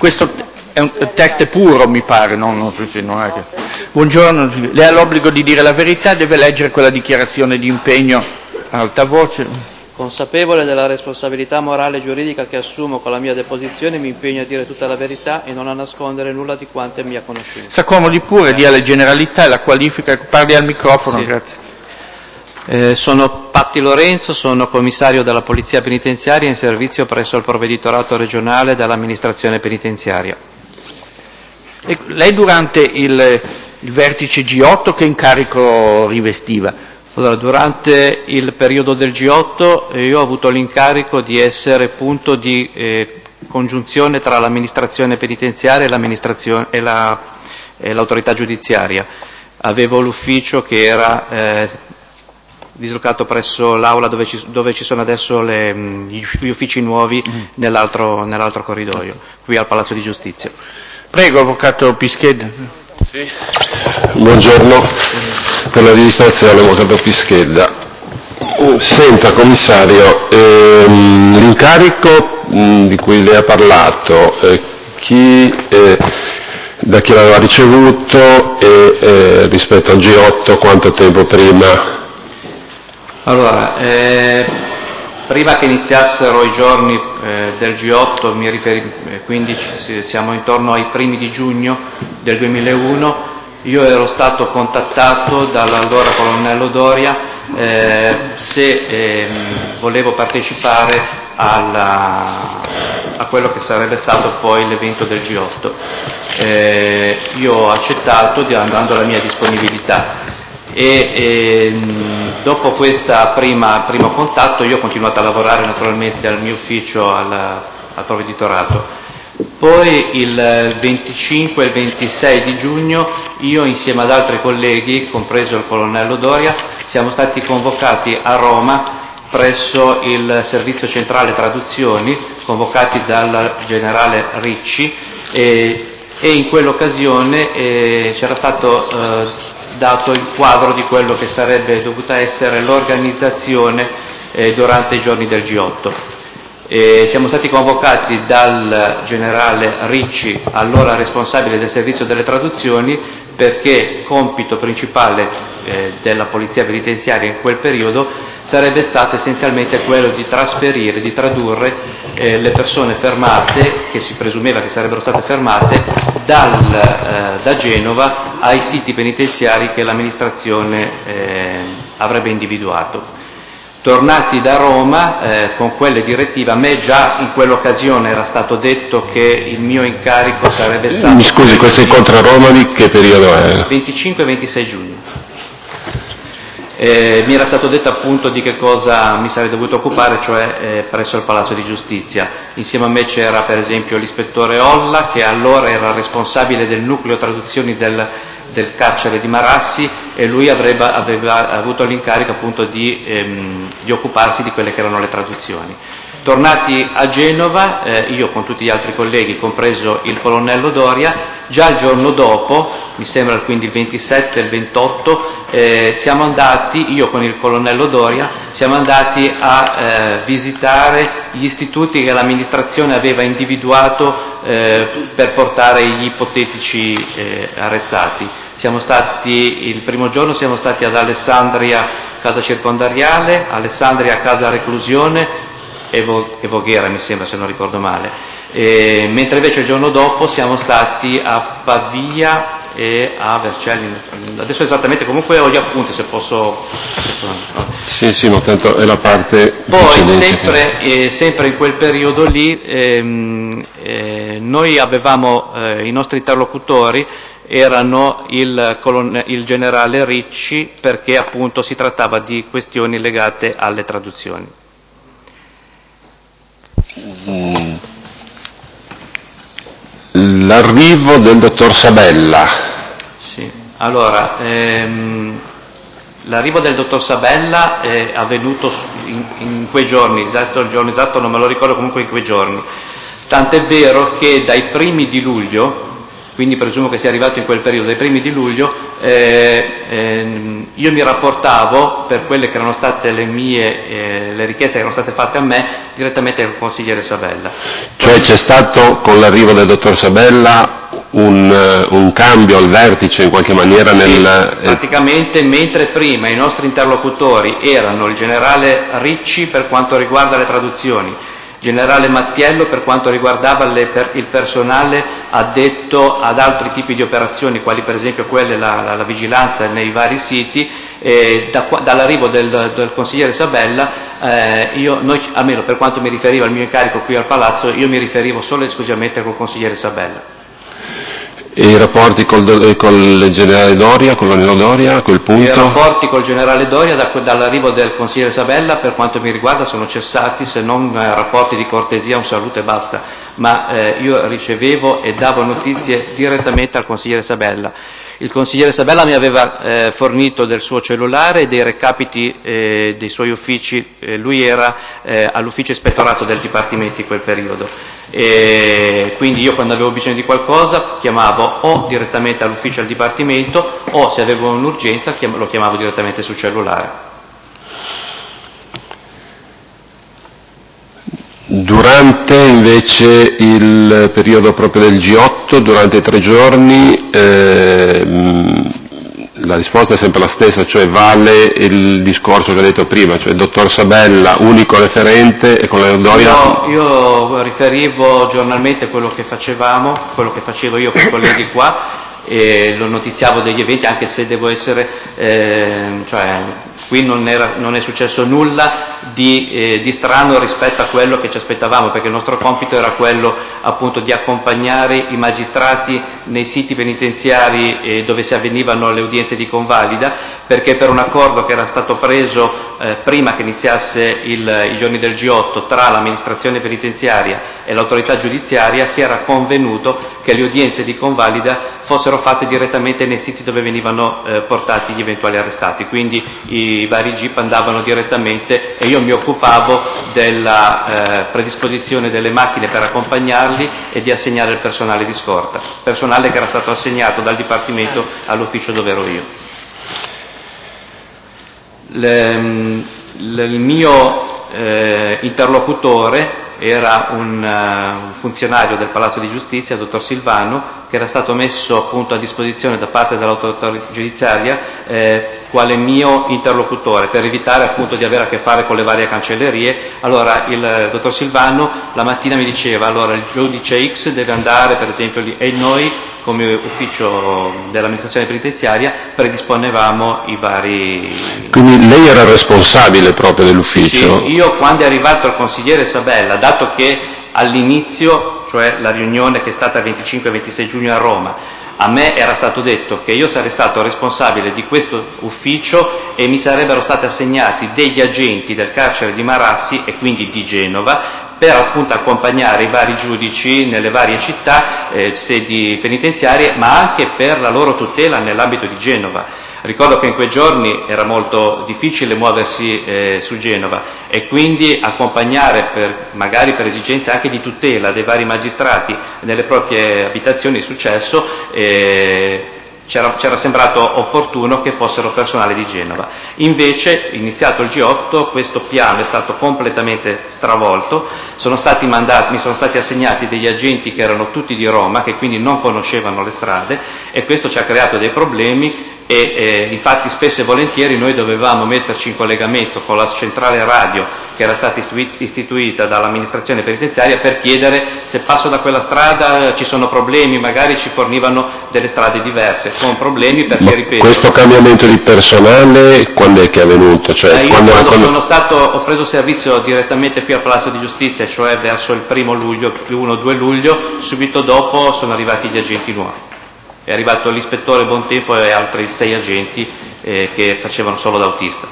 Questo è un testo puro, mi pare, non è che... Buongiorno, lei ha l'obbligo di dire la verità, deve leggere quella dichiarazione di impegno a alta voce. Consapevole della responsabilità morale e giuridica che assumo con la mia deposizione, mi impegno a dire tutta la verità e non a nascondere nulla di quanto è mia conoscenza. S'accomodi pure, dia le generalità e la qualifica, parli al microfono, sì. Grazie. Sono Patti Lorenzo, sono commissario della Polizia Penitenziaria in servizio presso il Provveditorato regionale dell'amministrazione penitenziaria. E lei durante il vertice G8 che incarico rivestiva? Allora, durante il periodo del G8 io ho avuto l'incarico di essere punto di congiunzione tra l'amministrazione penitenziaria e l'autorità giudiziaria. Avevo l'ufficio che era dislocato presso l'aula dove ci sono adesso gli uffici nuovi nell'altro corridoio, qui al Palazzo di Giustizia. Prego, avvocato Pischedda. Sì. Buongiorno, per la rivista nazionale avvocato Pischedda. Senta, commissario, l'incarico di cui lei ha parlato, da chi l'aveva ricevuto e rispetto al G8 quanto tempo prima? Allora, prima che iniziassero i giorni del G8, quindi siamo intorno ai primi di giugno del 2001, io ero stato contattato dall'allora colonnello Doria se volevo partecipare a quello che sarebbe stato poi l'evento del G8. Io ho accettato dando la mia disponibilità. Dopo questo primo contatto io ho continuato a lavorare naturalmente al mio ufficio al provveditorato. Poi il 25 e il 26 di giugno io insieme ad altri colleghi, compreso il colonnello Doria, siamo stati convocati a Roma presso il Servizio Centrale Traduzioni, convocati dal generale Ricci, e in quell'occasione c'era stato dato il quadro di quello che sarebbe dovuta essere l'organizzazione durante i giorni del G8. Siamo stati convocati dal generale Ricci, allora responsabile del servizio delle traduzioni, perché compito principale della polizia penitenziaria in quel periodo sarebbe stato essenzialmente quello di trasferire, di tradurre le persone fermate, che si presumeva che sarebbero state fermate, da Genova ai siti penitenziari che l'amministrazione avrebbe individuato. Tornati da Roma con quelle direttive, a me già in quell'occasione era stato detto che il mio incarico sarebbe stato... Mi scusi, questo incontro a Roma di che periodo è? 25 e 26 giugno. Mi era stato detto appunto di che cosa mi sarei dovuto occupare, cioè presso il Palazzo di Giustizia. Insieme a me c'era per esempio l'ispettore Olla, che allora era responsabile del nucleo traduzioni del carcere di Marassi, e lui aveva avuto l'incarico appunto di occuparsi di quelle che erano le traduzioni. Tornati a Genova, io con tutti gli altri colleghi, compreso il colonnello Doria, già il giorno dopo, mi sembra quindi il 27 e il 28, siamo andati, io con il colonnello Doria, siamo andati a visitare gli istituti che l'amministrazione aveva individuato per portare gli ipotetici arrestati. Il primo giorno siamo stati ad Alessandria, casa circondariale, Alessandria, casa reclusione, e Voghera mi sembra, se non ricordo male, mentre invece il giorno dopo siamo stati a Pavia e a Vercelli. Adesso esattamente, comunque ho gli appunti, se posso... Sì, ma tanto è la parte... Poi sempre in quel periodo lì noi avevamo i nostri interlocutori erano il generale Ricci, perché appunto si trattava di questioni legate alle traduzioni. L'arrivo del dottor Sabella. Sì, allora, l'arrivo del dottor Sabella è avvenuto in quei giorni, il giorno esatto non me lo ricordo, comunque in quei giorni. Tant'è vero che dai primi di luglio, quindi presumo che sia arrivato in quel periodo, dai primi di luglio, io mi rapportavo, per quelle che erano state le richieste che erano state fatte a me, direttamente al consigliere Sabella. Cioè c'è stato, con l'arrivo del dottor Sabella, un cambio al vertice in qualche maniera nel... Praticamente, mentre prima i nostri interlocutori erano il generale Ricci per quanto riguarda le traduzioni, generale Mattiello per quanto riguardava il personale addetto ad altri tipi di operazioni, quali per esempio quelle la vigilanza nei vari siti, dall'arrivo del consigliere Sabella, almeno per quanto mi riferiva al mio incarico qui al Palazzo, io mi riferivo solo e esclusivamente col consigliere Sabella. E i rapporti col generale Doria, colonnello Doria, a quel punto? I rapporti col generale Doria dall'arrivo del consigliere Sabella, per quanto mi riguarda, sono cessati, se non rapporti di cortesia, un saluto e basta, ma io ricevevo e davo notizie direttamente al consigliere Sabella. Il consigliere Sabella mi aveva fornito del suo cellulare e dei recapiti dei suoi uffici, lui era all'ufficio ispettorato del Dipartimento in quel periodo, e quindi io quando avevo bisogno di qualcosa chiamavo o direttamente all'ufficio del Dipartimento o se avevo un'urgenza lo chiamavo direttamente sul cellulare. Durante invece il periodo proprio del G8, durante i 3 giorni, la risposta è sempre la stessa, cioè vale il discorso che ho detto prima, cioè il dottor Sabella, unico referente, e con la Doria... Io riferivo giornalmente quello che facevamo, quello che facevo io con i colleghi qua, e lo notiziavo degli eventi, anche se devo essere, qui non è successo nulla di strano rispetto a quello che ci aspettavamo, perché il nostro compito era quello appunto di accompagnare i magistrati nei siti penitenziari dove si avvenivano le udienze di convalida, perché per un accordo che era stato preso prima che iniziasse i giorni del G8 tra l'amministrazione penitenziaria e l'autorità giudiziaria si era convenuto che le udienze di convalida fossero fatte direttamente nei siti dove venivano portati gli eventuali arrestati, quindi i vari jeep andavano direttamente e io mi occupavo della predisposizione delle macchine per accompagnarli e di assegnare il personale di scorta, personale che era stato assegnato dal Dipartimento all'ufficio dove ero io. Il mio interlocutore era un funzionario del Palazzo di Giustizia, il dottor Silvano, che era stato messo appunto a disposizione da parte dell'autorità giudiziaria quale mio interlocutore, per evitare appunto di avere a che fare con le varie cancellerie. Allora il dottor Silvano la mattina mi diceva: allora il giudice X deve andare per esempio lì, e noi come ufficio dell'amministrazione penitenziaria predisponevamo i vari... Quindi lei era responsabile proprio dell'ufficio? Sì, io quando è arrivato il consigliere Sabella, dato che all'inizio, cioè la riunione che è stata il 25 e 26 giugno a Roma, a me era stato detto che io sarei stato responsabile di questo ufficio e mi sarebbero stati assegnati degli agenti del carcere di Marassi e quindi di Genova per appunto accompagnare i vari giudici nelle varie città, sedi penitenziarie, ma anche per la loro tutela nell'ambito di Genova. Ricordo che in quei giorni era molto difficile muoversi su Genova e quindi accompagnare magari per esigenze anche di tutela dei vari magistrati nelle proprie abitazioni è successo. C'era sembrato opportuno che fossero personale di Genova. Invece, iniziato il G8, questo piano è stato completamente stravolto, mi sono stati assegnati degli agenti che erano tutti di Roma, che quindi non conoscevano le strade, e questo ci ha creato dei problemi. E infatti spesso e volentieri noi dovevamo metterci in collegamento con la centrale radio che era stata istituita dall'amministrazione penitenziaria per chiedere se passo da quella strada ci sono problemi, magari ci fornivano delle strade diverse, con problemi perché, ripeto... Questo cambiamento di personale quando è che è avvenuto? Cioè, ho preso servizio direttamente qui al Palazzo di Giustizia, cioè verso il 1 luglio, 1-2 luglio, subito dopo sono arrivati gli agenti nuovi. È arrivato l'ispettore Bontempo e altri 6 agenti che facevano solo da autista.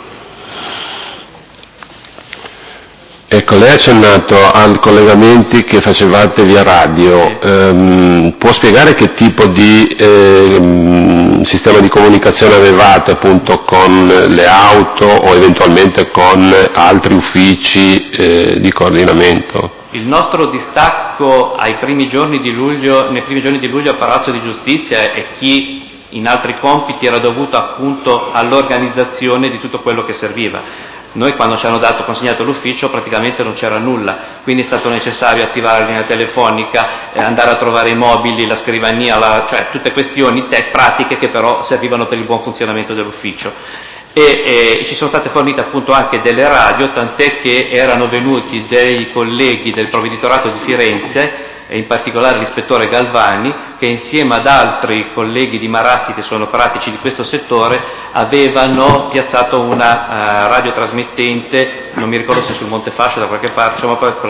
Ecco, lei ha accennato ai collegamenti che facevate via radio. Può spiegare che tipo di sistema di comunicazione avevate appunto con le auto o eventualmente con altri uffici di coordinamento? Il nostro distacco nei primi giorni di luglio al Palazzo di Giustizia e chi in altri compiti era dovuto appunto all'organizzazione di tutto quello che serviva. Noi quando ci hanno consegnato l'ufficio praticamente non c'era nulla, quindi è stato necessario attivare la linea telefonica, andare a trovare i mobili, la scrivania, cioè tutte questioni pratiche che però servivano per il buon funzionamento dell'ufficio. E ci sono state fornite appunto anche delle radio, tant'è che erano venuti dei colleghi del provveditorato di Firenze, e in particolare l'ispettore Galvani, che insieme ad altri colleghi di Marassi che sono pratici di questo settore avevano piazzato una radiotrasmettente, non mi ricordo se sul Monte Fascio da qualche parte,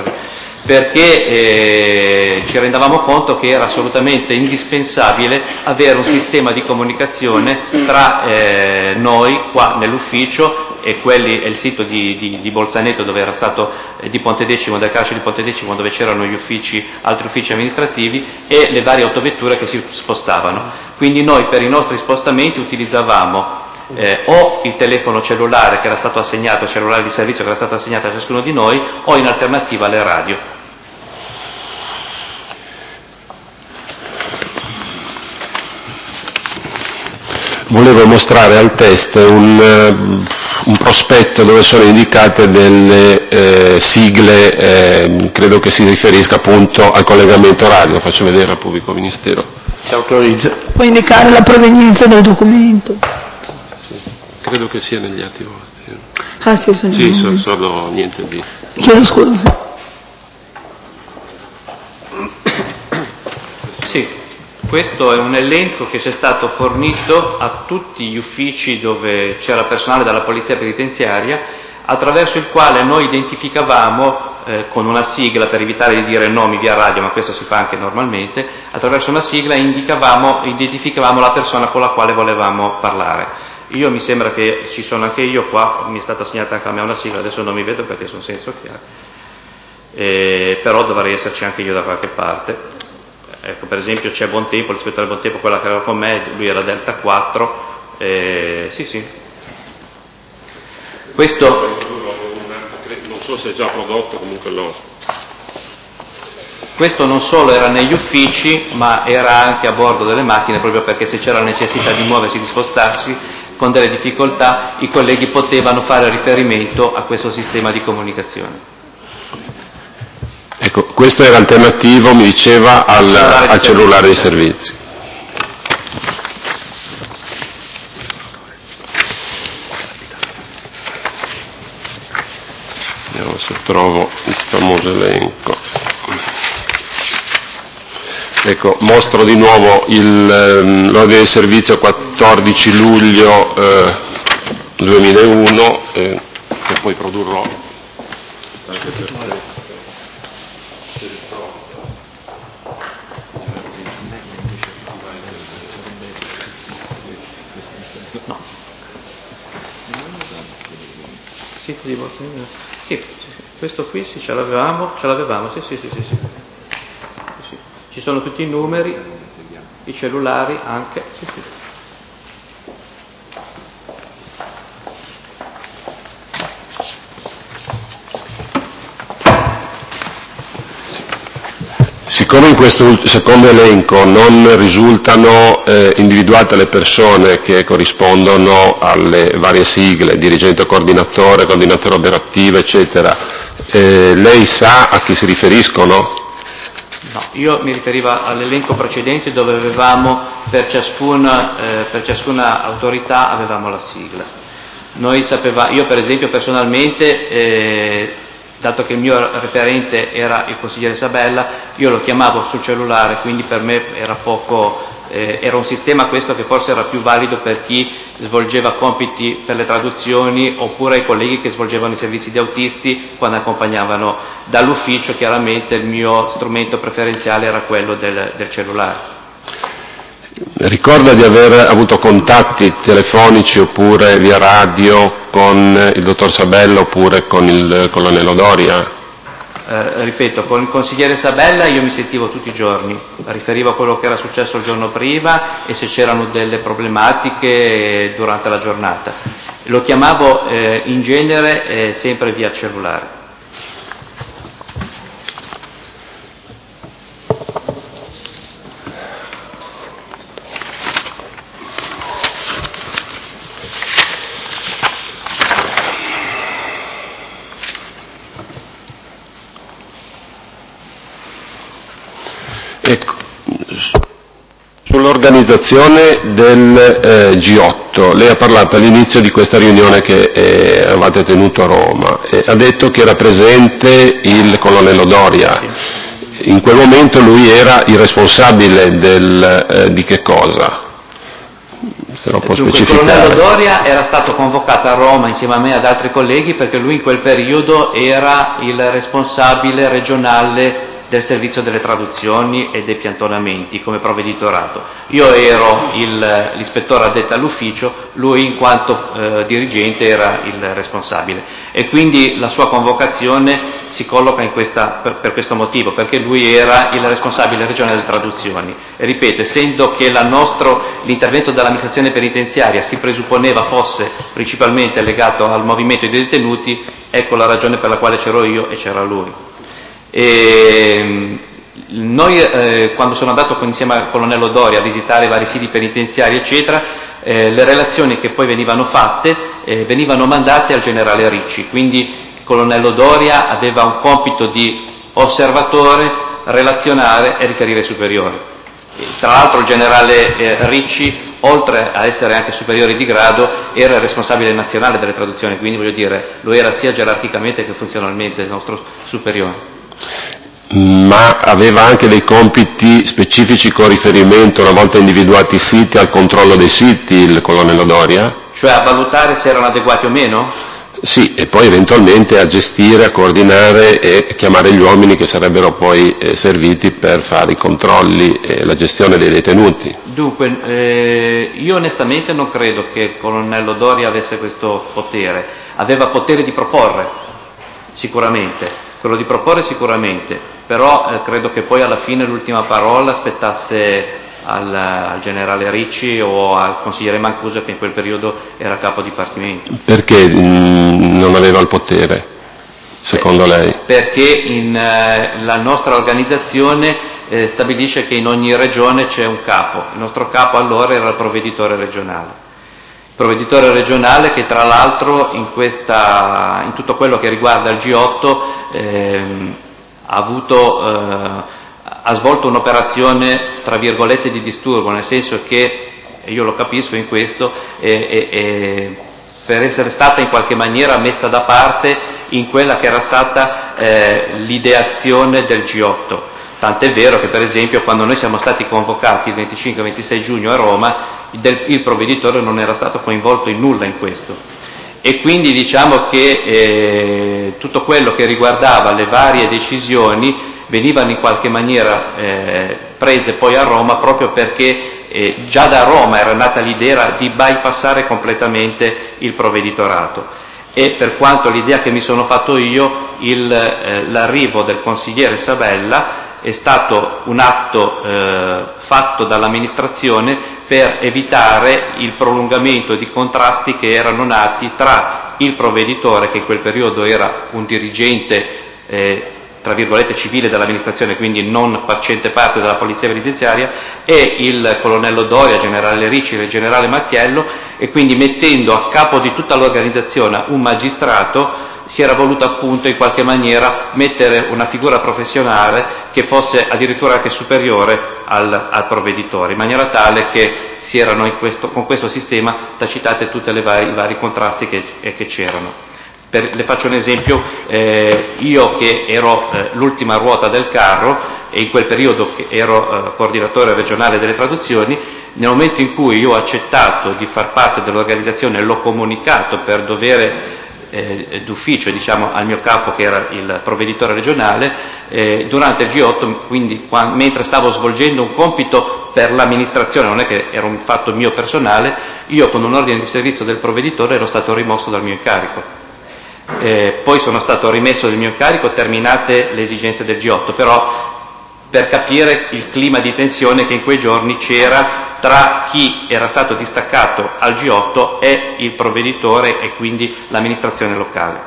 perché ci rendavamo conto che era assolutamente indispensabile avere un sistema di comunicazione tra noi qua nell'ufficio e il sito di Bolzaneto, dove era stato di Pontedecimo, del carcere di Pontedecimo, dove c'erano gli altri uffici amministrativi e le varie autovetture che si spostavano. Quindi noi per i nostri spostamenti utilizzavamo o il telefono cellulare che era stato assegnato, il cellulare di servizio che era stato assegnato a ciascuno di noi, o in alternativa le radio. Volevo mostrare al test un prospetto dove sono indicate delle sigle, credo che si riferisca appunto al collegamento radio. Faccio vedere al pubblico ministero. Si autorizza. Puoi indicare la provenienza del documento? Credo che sia negli atti vostri. Ah sì, sono solo niente di... Chiedo scusa. Sì, questo è un elenco che ci è stato fornito a tutti gli uffici dove c'era personale della polizia penitenziaria, attraverso il quale noi identificavamo con una sigla, per evitare di dire nomi via radio, ma questo si fa anche normalmente, attraverso una sigla identificavamo la persona con la quale volevamo parlare. Mi sembra che ci sono anche io qua, mi è stata assegnata anche a me una sigla, adesso non mi vedo perché sono senza occhiali, però dovrei esserci anche io da qualche parte. Ecco, per esempio c'è Bontempo, l'ispettore Bontempo, quella che era con me, lui era Delta 4, sì. Questo non so se è già prodotto, comunque Questo non solo era negli uffici, ma era anche a bordo delle macchine, proprio perché se c'era la necessità di muoversi, di spostarsi, con delle difficoltà, i colleghi potevano fare riferimento a questo sistema di comunicazione. Ecco, questo era alternativo, mi diceva, al cellulare di servizio. Vediamo se trovo il famoso elenco. Ecco, mostro di nuovo l'ordine di servizio 14 luglio 2001 e poi produrrò anche per No. Sì, questo qui sì, ce l'avevamo, sì. Ci sono tutti i numeri, i cellulari anche, sì. Siccome in questo secondo elenco non risultano individuate le persone che corrispondono alle varie sigle, dirigente coordinatore, coordinatore operativo, eccetera, lei sa a chi si riferiscono? No, io mi riferivo all'elenco precedente dove avevamo per ciascuna autorità avevamo la sigla. Io per esempio personalmente, dato che il mio referente era il consigliere Sabella, io lo chiamavo sul cellulare, quindi per me era era un sistema questo che forse era più valido per chi svolgeva compiti per le traduzioni oppure ai colleghi che svolgevano i servizi di autisti quando accompagnavano dall'ufficio. Chiaramente il mio strumento preferenziale era quello del cellulare. Ricorda di aver avuto contatti telefonici oppure via radio con il dottor Sabella oppure con il colonnello Doria? Ripeto, con il consigliere Sabella io mi sentivo tutti i giorni, riferivo a quello che era successo il giorno prima e se c'erano delle problematiche durante la giornata. Lo chiamavo in genere sempre via cellulare. Ecco, sull'organizzazione del G8, lei ha parlato all'inizio di questa riunione che avevate tenuto a Roma, ha detto che era presente il colonnello Doria. In quel momento lui era il responsabile di che cosa? Se lo può specificare. Il colonnello Doria era stato convocato a Roma insieme a me e ad altri colleghi perché lui in quel periodo era il responsabile regionale del servizio delle traduzioni e dei piantonamenti come provveditorato. Io ero l'ispettore addetto all'ufficio, lui in quanto dirigente era il responsabile e quindi la sua convocazione si colloca per questo motivo, perché lui era il responsabile regionale delle traduzioni e ripeto, essendo che l'intervento dell'amministrazione penitenziaria si presupponeva fosse principalmente legato al movimento dei detenuti, ecco la ragione per la quale c'ero io e c'era lui. Noi quando sono andato insieme al colonnello Doria a visitare vari siti penitenziari eccetera, le relazioni che poi venivano fatte venivano mandate al generale Ricci, quindi il colonnello Doria aveva un compito di osservatore, relazionare e riferire ai superiori. Tra l'altro il generale Ricci, oltre a essere anche superiore di grado, era il responsabile nazionale delle traduzioni, quindi voglio dire, lo era sia gerarchicamente che funzionalmente il nostro superiore. Ma aveva anche dei compiti specifici con riferimento, una volta individuati i siti, al controllo dei siti, il colonnello Doria? Cioè a valutare se erano adeguati o meno? Sì, e poi eventualmente a gestire, a coordinare e chiamare gli uomini che sarebbero poi serviti per fare i controlli e la gestione dei detenuti. Dunque, io onestamente non credo che il colonnello Doria avesse questo potere. Aveva potere di proporre, sicuramente. Quello di proporre sicuramente, però credo che poi alla fine l'ultima parola spettasse al generale Ricci o al consigliere Mancuso che in quel periodo era capo dipartimento. Perché non aveva il potere, secondo lei? Perché la nostra organizzazione stabilisce che in ogni regione c'è un capo. Il nostro capo allora era il provveditore regionale. Provveditore regionale che tra l'altro in tutto quello che riguarda il G8 ha svolto un'operazione tra virgolette di disturbo, nel senso che, e io lo capisco in questo, per essere stata in qualche maniera messa da parte in quella che era stata l'ideazione del G8. Tant'è vero che per esempio quando noi siamo stati convocati il 25-26 giugno a Roma il provveditore non era stato coinvolto in nulla in questo e quindi diciamo che tutto quello che riguardava le varie decisioni venivano in qualche maniera prese poi a Roma proprio perché già da Roma era nata l'idea di bypassare completamente il provveditorato e per quanto l'idea che mi sono fatto io l'arrivo del consigliere Sabella è stato un atto fatto dall'amministrazione per evitare il prolungamento di contrasti che erano nati tra il provveditore, che in quel periodo era un dirigente tra virgolette civile dell'amministrazione, quindi non facente parte della polizia penitenziaria, e il colonnello Doria, generale Ricci e il generale Mattiello, e quindi mettendo a capo di tutta l'organizzazione un magistrato si era voluto appunto in qualche maniera mettere una figura professionale che fosse addirittura anche superiore al provveditore, in maniera tale che si erano con questo sistema tacitate tutti i vari contrasti che c'erano. Le faccio un esempio, io che ero l'ultima ruota del carro e in quel periodo che ero coordinatore regionale delle traduzioni, nel momento in cui io ho accettato di far parte dell'organizzazione e l'ho comunicato per dovere d'ufficio diciamo al mio capo che era il provveditore regionale durante il G8, quindi mentre stavo svolgendo un compito per l'amministrazione, non è che era un fatto mio personale, io con un ordine di servizio del provveditore ero stato rimosso dal mio incarico. Poi sono stato rimesso del mio incarico terminate le esigenze del G8, però per capire il clima di tensione che in quei giorni c'era tra chi era stato distaccato al G8 e il provveditore e quindi l'amministrazione locale.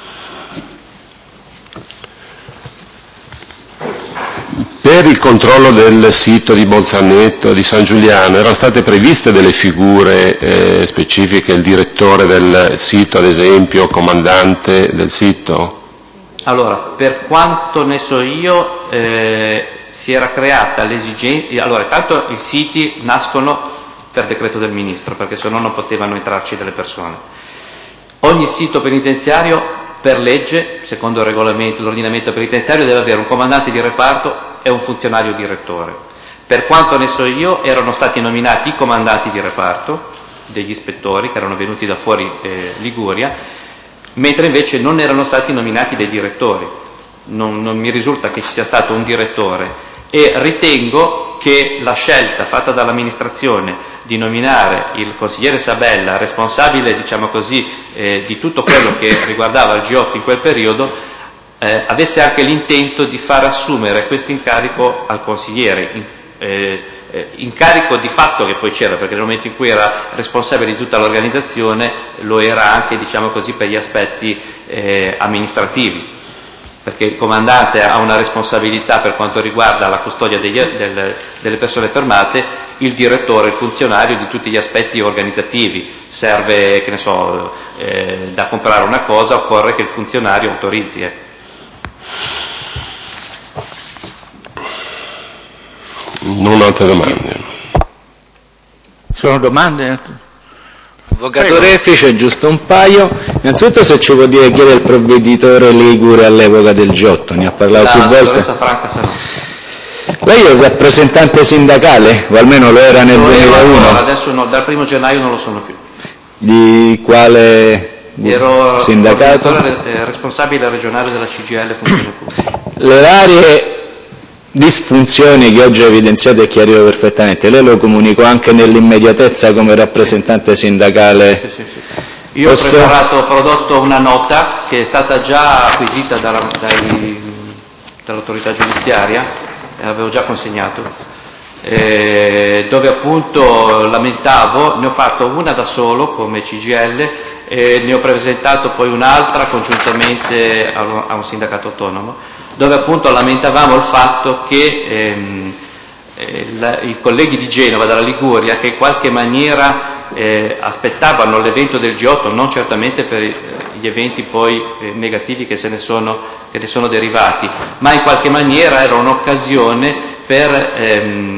Per il controllo del sito di Bolzanetto, di San Giuliano, erano state previste delle figure specifiche, il direttore del sito ad esempio, comandante del sito? Allora, per quanto ne so io, si era creata l'esigenza. Allora, intanto i siti nascono per decreto del ministro, perché se no non potevano entrarci delle persone. Ogni sito penitenziario, per legge, secondo il regolamento, l'ordinamento penitenziario, deve avere un comandante di reparto e un funzionario direttore. Per quanto ne so io, erano stati nominati i comandanti di reparto, degli ispettori che erano venuti da fuori Liguria, mentre invece non erano stati nominati dei direttori. Non mi risulta che ci sia stato un direttore, e ritengo che la scelta fatta dall'amministrazione di nominare il consigliere Sabella responsabile, diciamo così, di tutto quello che riguardava il G8 in quel periodo, avesse anche l'intento di far assumere questo incarico al consigliere, incarico di fatto che poi c'era, perché nel momento in cui era responsabile di tutta l'organizzazione lo era anche, diciamo così, per gli aspetti amministrativi, perché il comandante ha una responsabilità per quanto riguarda la custodia delle persone fermate, il direttore, il funzionario, di tutti gli aspetti organizzativi. Serve, che ne so, da comprare una cosa, occorre che il funzionario autorizzi. Non altre domande. Sono domande? Avvocato Refice, giusto un paio. Innanzitutto, se ci può dire chi era il provveditore ligure all'epoca del G8, ne ha parlato più volte. Dottoressa Franca Sanò. Lei è il rappresentante sindacale, o almeno lo era nel 2001? Adesso no, dal 1 gennaio non lo sono più. Di quale Ero sindacato? Responsabile regionale della CGIL Funzione Pubblica. Le varie disfunzioni che oggi ha evidenziato e chiarito perfettamente, lei lo comunicò anche nell'immediatezza come rappresentante sindacale? Sì. Io ho prodotto una nota che è stata già acquisita dall'autorità giudiziaria, avevo già consegnato, dove appunto lamentavo, ne ho fatto una da solo come CGIL e ne ho presentato poi un'altra congiuntamente a un sindacato autonomo, dove appunto lamentavamo il fatto che i colleghi di Genova, dalla Liguria, che in qualche maniera aspettavano l'evento del G8, non certamente per gli eventi poi negativi che ne sono derivati, ma in qualche maniera era un'occasione per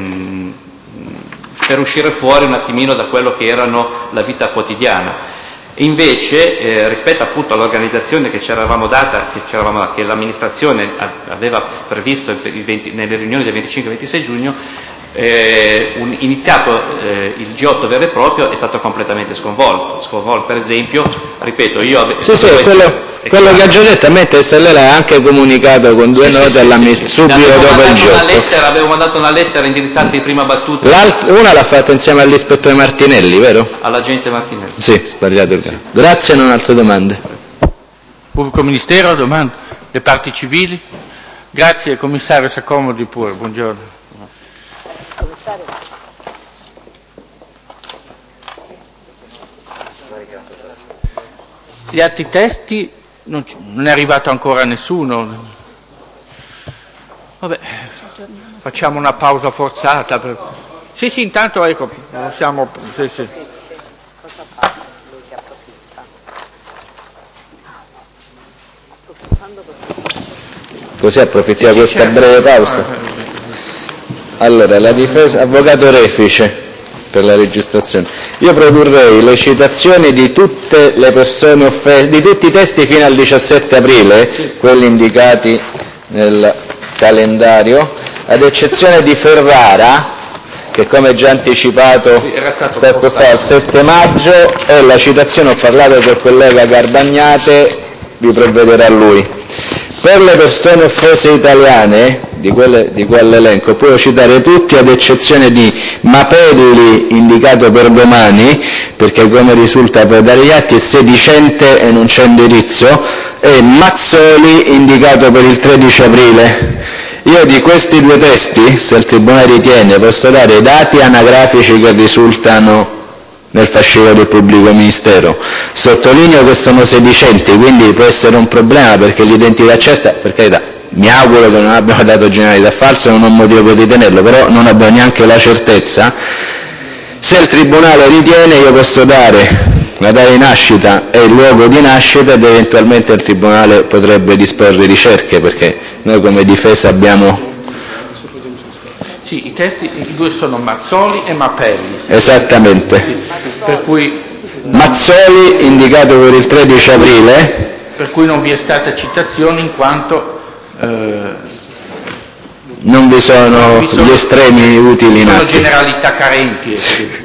uscire fuori un attimino da quello che erano la vita quotidiana. Invece, rispetto appunto all'organizzazione che ci eravamo data, che l'amministrazione aveva previsto nelle riunioni del 25-26 giugno, iniziato il G8 vero e proprio, è stato completamente sconvolto. Per esempio, ripeto, io quello che ha già detto a me, lei l'ha anche comunicato con due note all'amministrazione subito dopo il G8. Avevo mandato una lettera indirizzata in prima battuta. Una l'ha fatta insieme all'ispettore Martinelli, vero? All'agente Martinelli. Sì, sbagliato il caso. Grazie, non altre domande. Pubblico Ministero, domande? Le parti civili? Grazie, commissario, si accomodi pure, buongiorno. Commissario. Gli altri testi non è arrivato ancora nessuno. Vabbè, facciamo una pausa forzata. Sì, intanto ecco, siamo. Sì. Cosa fa lui che approfitta? Approfittando Così approfittiamo di questa breve pausa. Allora, la difesa, avvocato Refice, per la registrazione. Io produrrei le citazioni di tutte le persone offese, di tutti i testi fino al 17 aprile, quelli indicati nel calendario, ad eccezione di Ferrara, che come già anticipato sta spostato al 7 maggio, e la citazione, ho parlato col collega Garbagnate, vi provvederà lui. Per le persone offese italiane, di quell'elenco, puedo citare tutti ad eccezione di Mapelli, indicato per domani, perché come risulta poi dagli atti è sedicente e non c'è indirizzo, e Mazzoli, indicato per il 13 aprile. Io di questi due testi, se il Tribunale ritiene, posso dare i dati anagrafici che risultano nel fascicolo del pubblico ministero. Sottolineo che sono sedicenti, quindi può essere un problema perché l'identità certa, per carità, mi auguro che non abbiamo dato generalità falsa, non ho motivo di tenerlo, però non abbiamo neanche la certezza. Se il Tribunale ritiene, io posso dare la data di nascita e il luogo di nascita ed eventualmente il Tribunale potrebbe disporre ricerche, perché noi come difesa abbiamo... Sì, i due sono Mazzoli e Mapelli. Esattamente. Per cui Mazzoli indicato per il 13 aprile. Per cui non vi è stata citazione in quanto non vi sono gli estremi utili in atto. Sono atti. generalità carenti.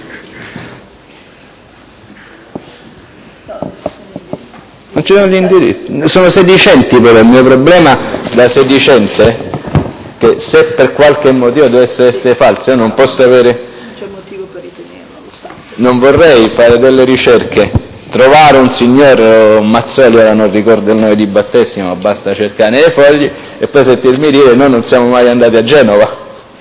Non ci sono gli indirizzi, sono sedicenti, però il mio problema da sedicente è che se per qualche motivo dovesse essere falso io non posso avere... Non c'è motivo per ritenerlo allo stato. Non vorrei fare delle ricerche, trovare un signor Mazzoli, ora non ricordo il nome di battesimo, basta cercare nei fogli, e poi sentirmi dire noi non siamo mai andati a Genova.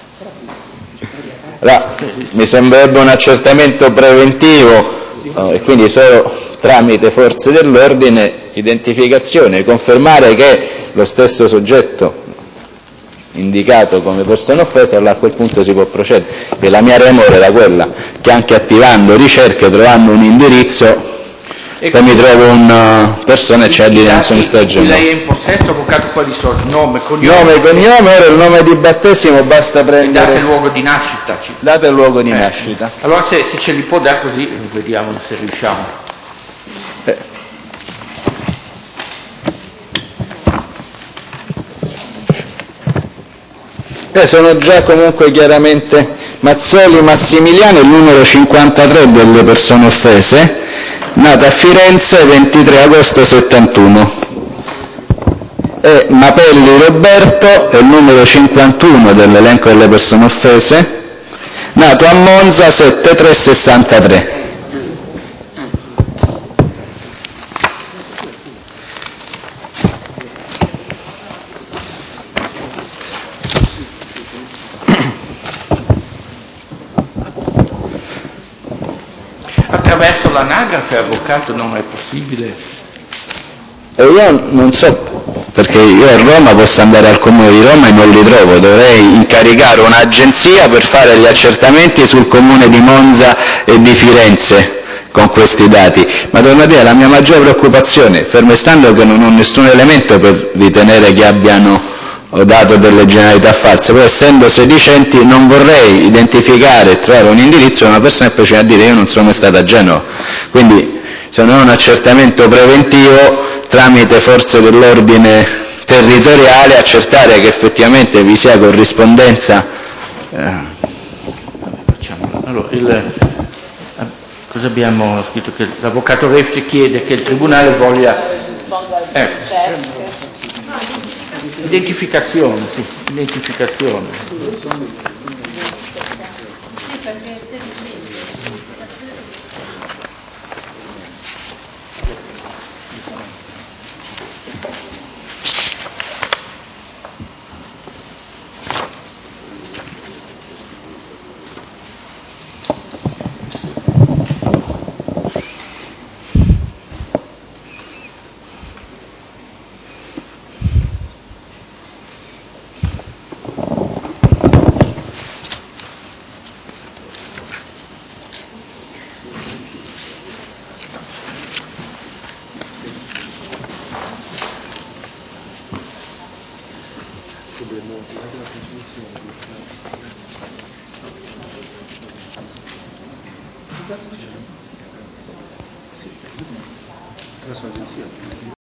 Allora, mi sembrerebbe un accertamento preventivo, e quindi solo tramite forze dell'ordine, identificazione, confermare che lo stesso soggetto indicato come persona offesa, allora a quel punto si può procedere. E la mia remora era quella che anche attivando ricerche, trovando un indirizzo, poi mi trovo una persona e c'è a dire non sono stato a Genova. Lei è in possesso, avvocato, quali sono? Nome, cognome? Nome, cognome, ora il nome di battesimo basta prendere... Date il luogo di nascita. Date il luogo di nascita. Allora se ce li può dare così, vediamo se riusciamo. Sono già comunque chiaramente Mazzoli Massimiliano, il numero 53 delle persone offese, nato a Firenze 23 agosto 71. E Mapelli Roberto, è il numero 51 dell'elenco delle persone offese, nato a Monza 7363. Attraverso l'anagrafe, avvocato, non è possibile? E io non so, perché io a Roma posso andare al Comune di Roma e non li trovo, dovrei incaricare un'agenzia per fare gli accertamenti sul Comune di Monza e di Firenze con questi dati, ma torno a dire, la mia maggiore preoccupazione, fermo stando che non ho nessun elemento per ritenere che abbiano dato delle generalità false, però essendo sedicenti non vorrei identificare e trovare un indirizzo di una persona e poi c'è a dire io non sono mai stato a Genova, quindi se non è un accertamento preventivo tramite forze dell'ordine territoriale accertare che effettivamente vi sia corrispondenza. Allora, cosa abbiamo scritto? Che l'avvocato Refci chiede che il Tribunale voglia... Identificazione, sì, identificazione.